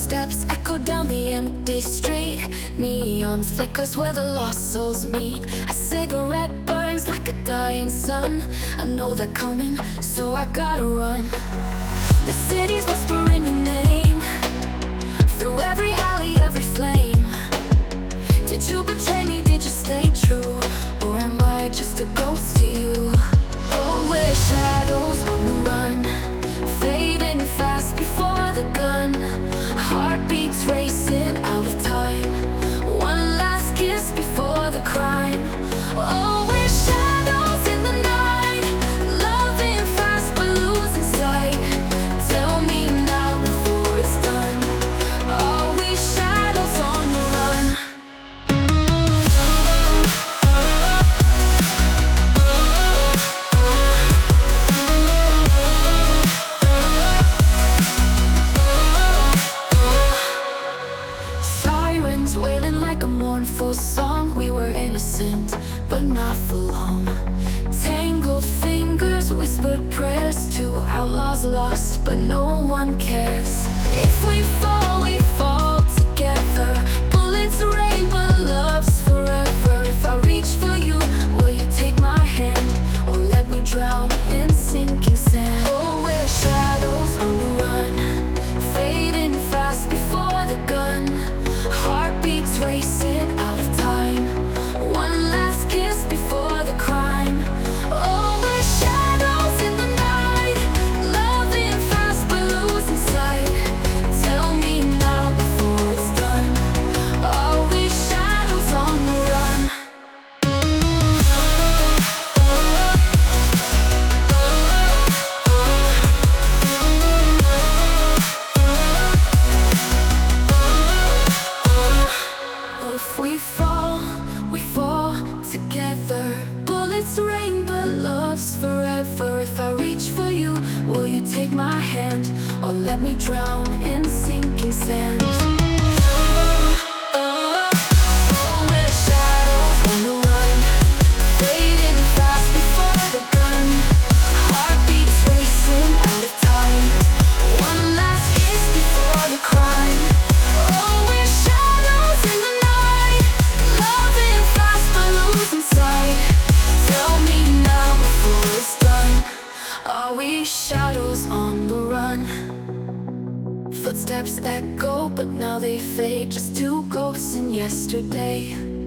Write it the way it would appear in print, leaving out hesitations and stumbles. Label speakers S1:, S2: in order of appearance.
S1: Footsteps echo down the empty street. Neon flickers where the lost souls meet. A cigarette burns like a dying sun. I know they're coming, so I gotta run. The city's whispering your name through every alley, every flame. Did you betray me? Did you stay true? Or am I just a ghost to you? Oh, we're shadows on the run, fading fast before the gun. Heartbeats racing out of time. One last kiss before the crime. Oh, we're shadows in the night, loving fast but losing sight. Tell me now before it's done, are we shadows on the run? Sirens wailing like a mournful song. We were innocent, but not for long. Tangled fingers whispered prayers to outlaws lost, but no one cares. If we fall together. Bullets rain, but love's forever. If I reach for you, will you take my hand, or let me drown in sinking sand? Oh, we're shadows on the run, fading fast before the gun. Heartbeats racing out of time. One last kiss before the crime. Oh, we're shadows in the night, loving fast but losing sight. Tell me now before it's done, are we shadows on the run? If we fall together. Bullets rain, but love's forever. If I reach for you, will you take my hand, or let me drown in sinking sand? We're shadows on the run, fading fast before the gun. Heartbeats racing out of time. One last kiss before the crime. Oh, we're shadows in the night, loving fast but losing sight. Tell me now before it's done, are we shadows on the run? Footsteps echo, but now they fade, just two ghosts in yesterday.